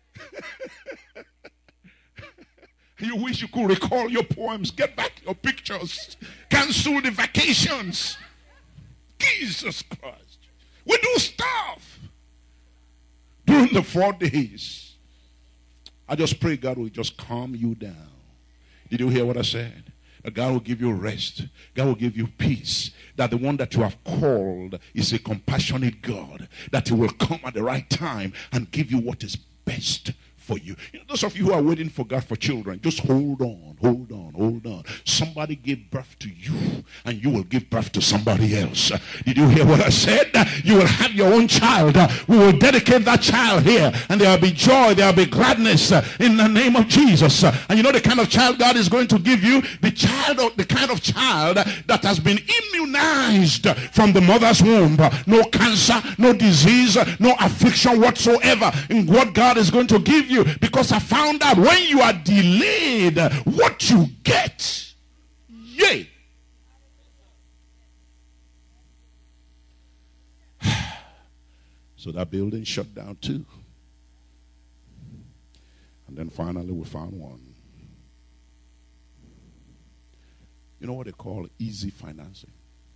You wish you could recall your poems. Get back your pictures. Cancel the vacations. Jesus Christ. We do stuff. During the 4 days. I just pray God will just calm you down. Did you hear what I said? That God will give you rest. God will give you peace. That the one that you have called is a compassionate God. That he will come at the right time and give you what is best for you. Those of you who are waiting for God for children, just hold on, hold on, hold on. Somebody gave birth to you, and you will give birth to somebody else. Did you hear what I said? You will have your own child. We will dedicate that child here, and there will be joy, there will be gladness in the name of Jesus. And you know the kind of child God is going to give you? The kind of child that has been immunized from the mother's womb. No cancer, no disease, no affliction whatsoever in what God is going to give you. Because I found out when you are delayed, what you get, yay. So that building shut down too. And then finally we found one. You know what they call easy financing?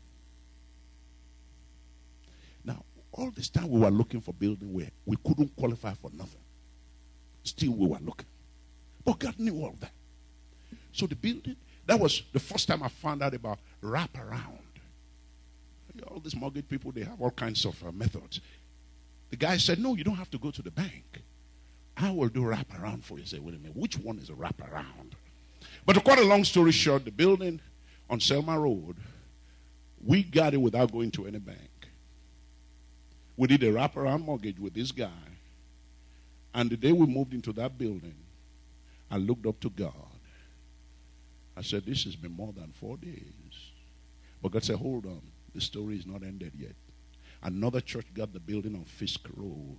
Now, all this time we were looking for building where we couldn't qualify for nothing. Still we were looking. But God knew all that. So the building, that was the first time I found out about wraparound. All these mortgage people, they have all kinds of methods. The guy said, no, you don't have to go to the bank. I will do wraparound for you. You say, wait a minute, which one is a wraparound? But to cut a long story short, the building on Selma Road, we got it without going to any bank. We did a wraparound mortgage with this guy. And the day we moved into that building, I looked up to God. I said, this has been more than 4 days. But God said, hold on. The story is not ended yet. Another church got the building on Fisk Road.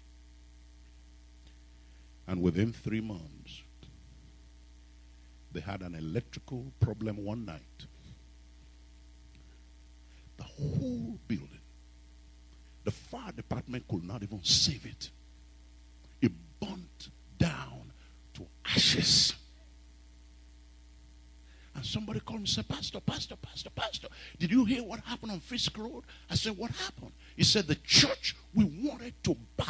And within 3 months, they had an electrical problem one night. The whole building, the fire department could not even save it. It burnt down to ashes. And somebody called me and said, Pastor, did you hear what happened on Fisk Road? I said, what happened? He said, the church we wanted to buy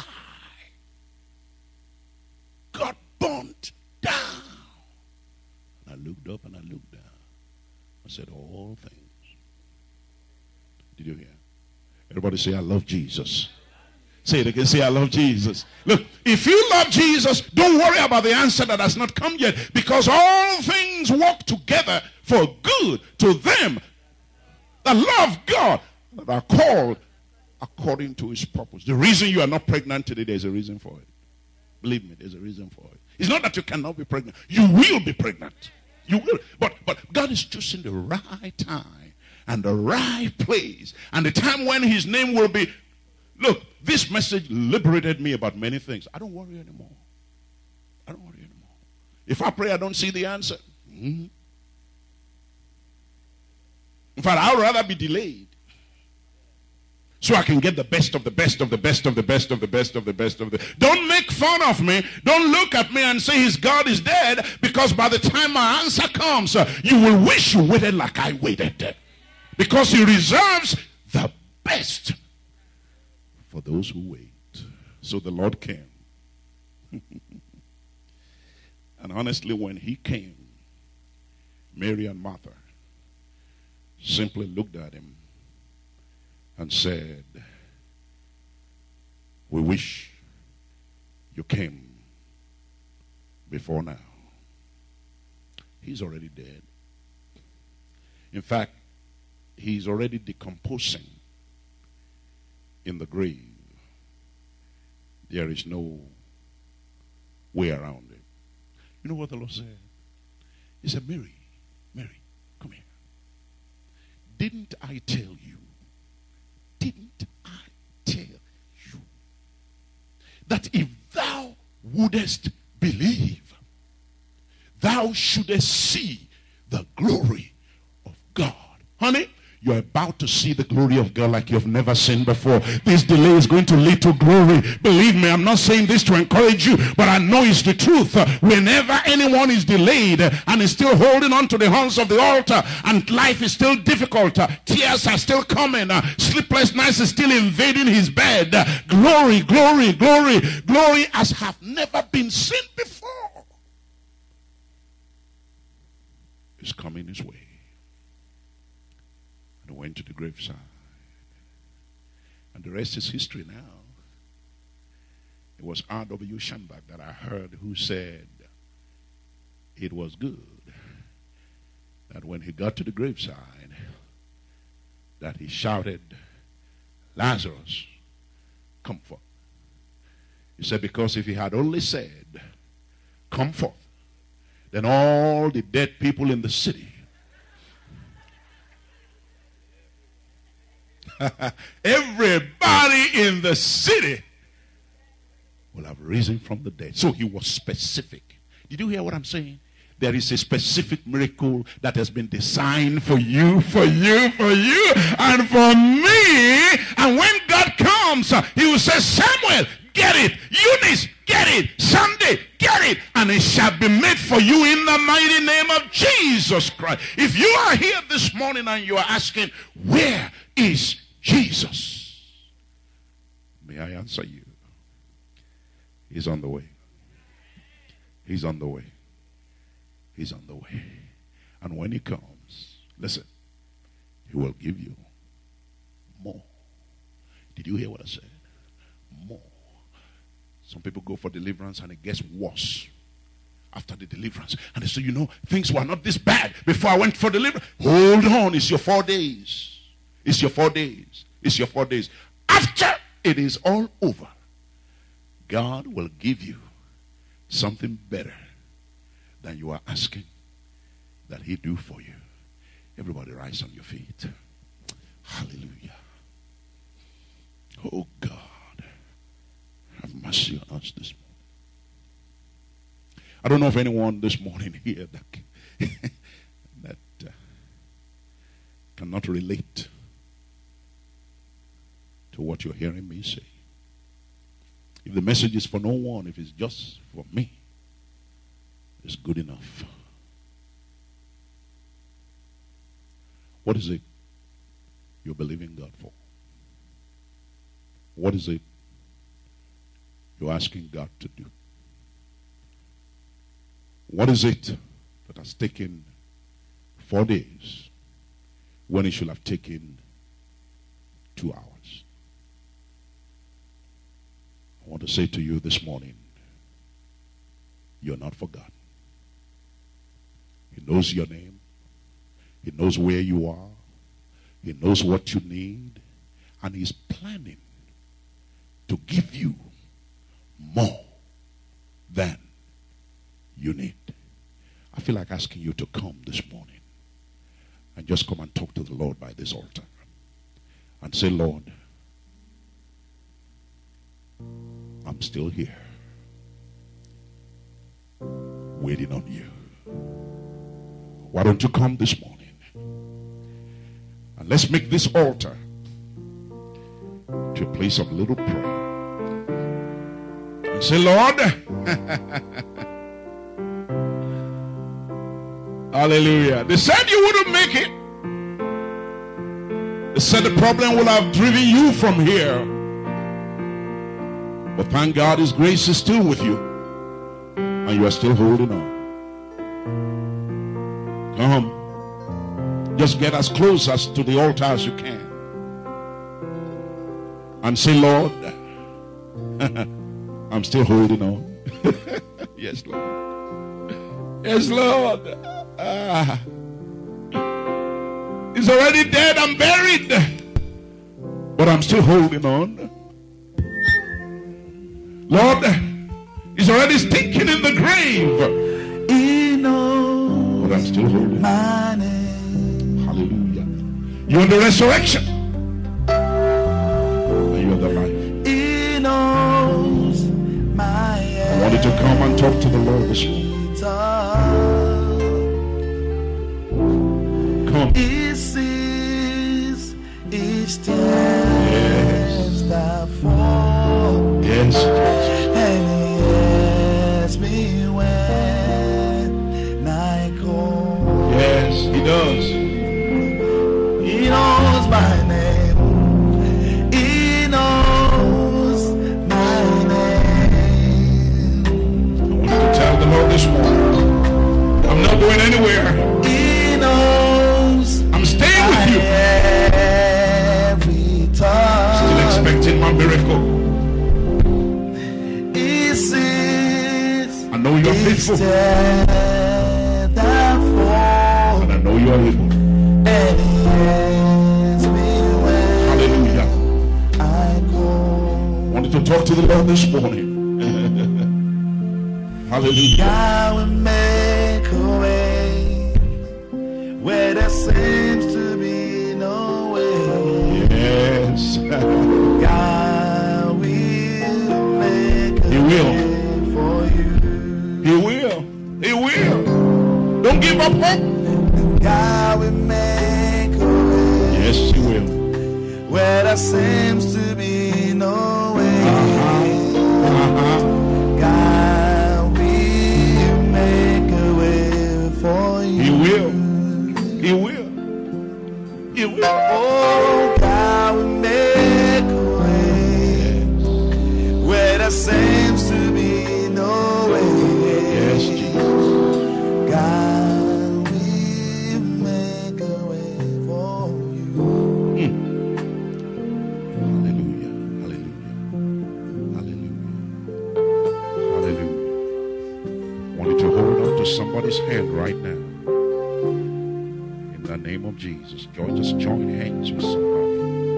got burnt down. And I looked up and I looked down. I said, all things. Did you hear? Everybody say, I love Jesus. Say it again. Say, I love Jesus. Look, if you love Jesus, don't worry about the answer that has not come yet, because all things work together for good to them that love God, that are called according to his purpose. The reason you are not pregnant today, there's a reason for it. Believe me, there's a reason for it. It's not that you cannot be pregnant. You will be pregnant. You will. But God is choosing the right time and the right place and the time when his name will be. Look, this message liberated me about many things. I don't worry anymore. I don't worry anymore. If I pray, I don't see the answer. In fact, I would rather be delayed so I can get the best of the best of the best of the best of the best of the best of the. Don't make fun of me. Don't look at me and say his God is dead, because by the time my answer comes, you will wish you waited like I waited. Because he reserves the best for those who wait. So the Lord came. And honestly, when he came, Mary and Martha simply looked at him and said, we wish you came before now. He's already dead. In fact, he's already decomposing in the grave. There is no way around it. You know what the Lord said? He said, Mary, come here. Didn't I tell you? Didn't I tell you that if thou wouldest believe, thou shouldest see the glory of God? Honey, you're about to see the glory of God like you've never seen before. This delay is going to lead to glory. Believe me, I'm not saying this to encourage you, but I know it's the truth. Whenever anyone is delayed and is still holding on to the horns of the altar, and life is still difficult, tears are still coming, sleepless nights is still invading his bed, glory as have never been seen before is coming his way. Went to the graveside. And the rest is history now. It was R.W. Schambach that I heard who said it was good that when he got to the graveside that he shouted, Lazarus, come forth. He said, because if he had only said, come forth, then all the dead people in the city, everybody in the city will have risen from the dead. So he was specific. Did you hear what I'm saying? There is a specific miracle that has been designed for you, and for me. And when God comes, he will say, Samuel, get it. Eunice, get it. Sunday, get it. And it shall be made for you in the mighty name of Jesus Christ. If you are here this morning and you are asking, where is Jesus? May I answer you? He's on the way. He's on the way. He's on the way. And when he comes, listen, he will give you more. Did you hear what I said? More. Some people go for deliverance and it gets worse after the deliverance. And they say, you know, things were not this bad before I went for deliverance. Hold on, it's your 4 days. It's your 4 days. It's your 4 days. After it is all over, God will give you something better than you are asking that he do for you. Everybody rise on your feet. Hallelujah. Oh God, have mercy on us this morning. I don't know if anyone this morning here that cannot relate to what you're hearing me say. If the message is for no one, if it's just for me, it's good enough. What is it you're believing God for? What is it you're asking God to do? What is it that has taken 4 days when it should have taken 2 hours? I want to say to you this morning, you're not forgotten. He knows your name. He knows where you are. He knows what you need. And he's planning to give you more than you need. I feel like asking you to come this morning and just come and talk to the Lord by this altar and say, Lord, I'm still here waiting on you. Why don't you come this morning and let's make this altar to a place of little prayer and say, Lord, hallelujah. They said you wouldn't make it. They said the problem will have driven you from here. But thank God his grace is still with you. And you are still holding on. Come. Just get as close as to the altar as you can. And say, Lord, I'm still holding on. Yes, Lord. Yes, Lord. He's already dead and buried. But I'm still holding on. Lord, he's already stinking in the grave. But I'm still holding on. Hallelujah. You're the resurrection. And you're the life. I want you to come and talk to the Lord this morning. Come. Each tears that fall. Yes. And he hears me when I call. Yes, he does. He knows my name. He knows my name. I want you to tell the Lord this morning, I'm not going anywhere. He knows I'm staying with you. every time. Still expecting my miracle. He sees I know you are faithful. each tear that fall. And I know you are able. And he hears me when Hallelujah. I call. I want you to talk to the Lord this morning. Hallelujah. God will make a way where there seems to be no way. Yes. God will make a He will. way for you. He will. He will. Don't give up hope. God will make a way Yes, he will. where there seems to be no way. God will make a way for you. He will. He will. He will. Oh, God will make a way where there seems to be no way. Yes, Jesus. God will make a way for you. Hallelujah. Hallelujah. Hallelujah. Hallelujah. I want you to hold on to somebody's hand right now. In the name of Jesus. Just join hands with somebody.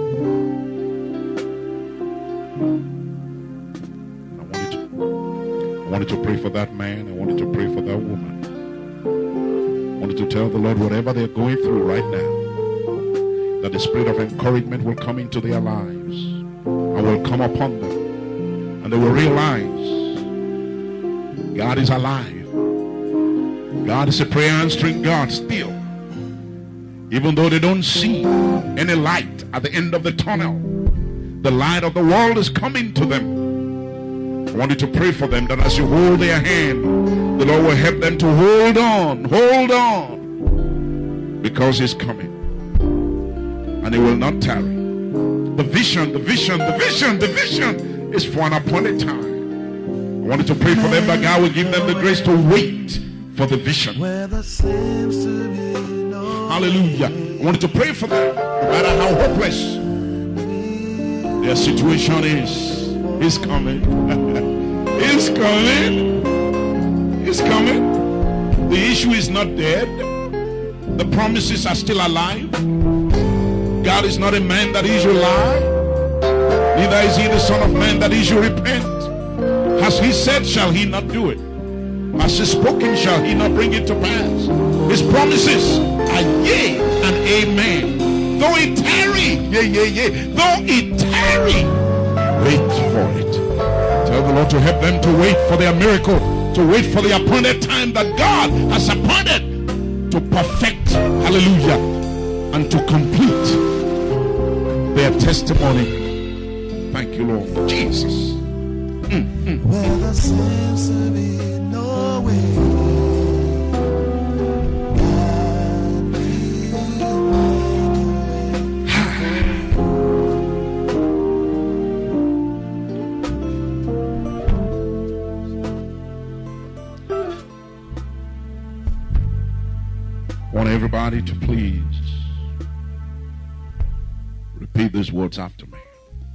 And I want you to pray for that man. I want you to pray for that woman. I want you to tell the Lord whatever they're going through right now, that the spirit of encouragement will come into their lives and will come upon them. And they will realize God is alive. God is a prayer answering God still. Even though they don't see any light at the end of the tunnel, the light of the world is coming to them. I want you to pray for them that as you hold their hand, the Lord will help them to hold on, because He's coming. and it will not tarry. The vision is for an appointed time. I wanted to pray for them that God will give them the grace to wait for the vision. Hallelujah. I wanted to pray for them, no matter how hopeless their situation is. He's coming. He's coming. He's coming. The issue is not dead. The promises are still alive. God is not a man that he should lie, neither is he the son of man that he should repent. As he said, shall he not do it? As he spoken, shall he not bring it to pass? His promises are yea and amen. Though it tarry, though it tarry, wait for it. Tell the Lord to help them to wait for their miracle, to wait for the appointed time that God has appointed to perfect, hallelujah, and to complete their testimony. Thank you, Lord Jesus. Where there seems to be no way, I want everybody to please repeat these words after me.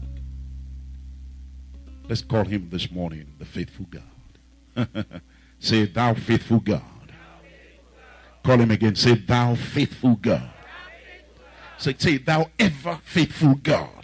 Let's call him this morning the faithful God. Say, thou faithful God. Call him again. Say, thou faithful God. Say, thou ever faithful God.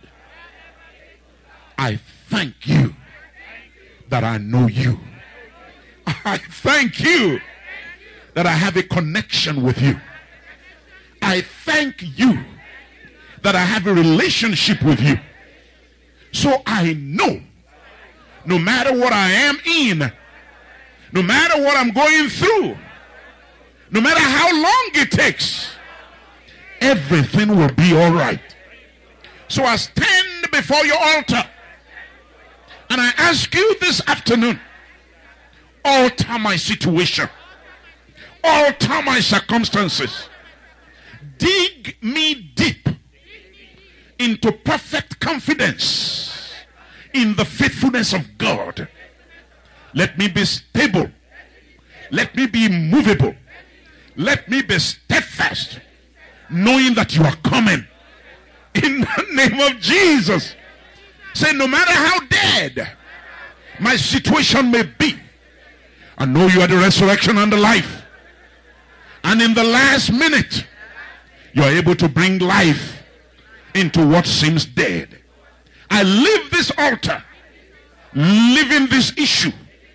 I thank you that I know you. I thank you that I have a connection with you. I thank you that I have a relationship with you. So I know, no matter what I am in, no matter what I'm going through, no matter how long it takes, everything will be all right. So I stand before your altar and I ask you this afternoon, alter my situation, alter my circumstances, dig me deep into perfect confidence in the faithfulness of God. Let me be stable. Let me be immovable. Let me be steadfast, knowing that you are coming. In the name of Jesus. Say, no matter how dead my situation may be, I know you are the resurrection and the life. And in the last minute, you are able to bring life into what seems dead. I leave this altar, leaving this issue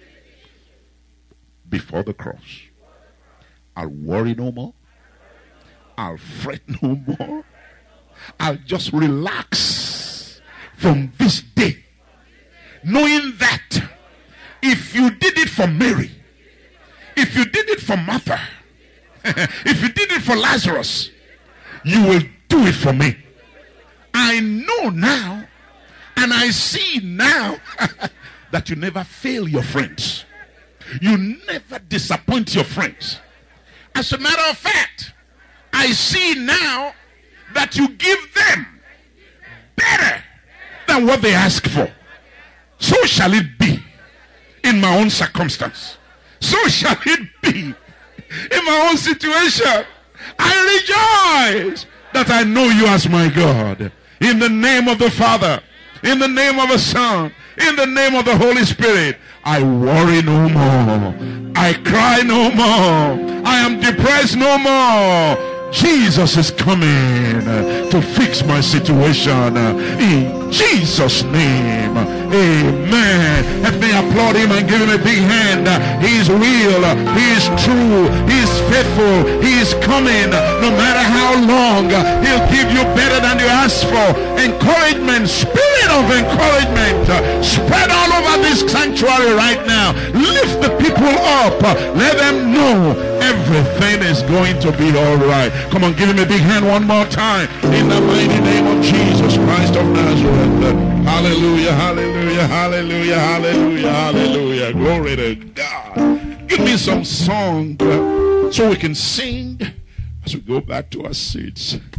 before the cross. I'll worry no more. I'll fret no more. I'll just relax from this day, knowing that if you did it for Mary, if you did it for Martha, if you did it for Lazarus, you will do it for me. I know now and I see now that you never fail your friends. You never disappoint your friends. As a matter of fact, I see now that you give them better than what they ask for. So shall it be in my own circumstance. So shall it be in my own situation. I rejoice that I know you as my God. In the name of the Father, in the name of the Son, in the name of the Holy Spirit, I worry no more. I cry no more. I am depressed no more. Jesus is coming to fix my situation. In Jesus' name, amen. Let me applaud him and give him a big hand. He is real. He is true. He is faithful. He is coming. No matter how long, he'll give you better than you ask for. Encouragement, spirit of encouragement, spread all over this sanctuary right now. Lift the people up. Let them know everything is going to be all right. Come on, give him a big hand one more time. In the mighty name of Jesus Christ of Nazareth. Hallelujah, hallelujah, hallelujah, hallelujah, hallelujah. Glory to God. Give me some song so we can sing as we go back to our seats.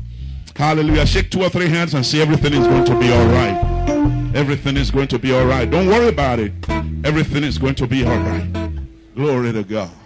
Hallelujah. Shake 2 or 3 hands and say everything is going to be all right. Everything is going to be all right. Don't worry about it. Everything is going to be all right. Glory to God.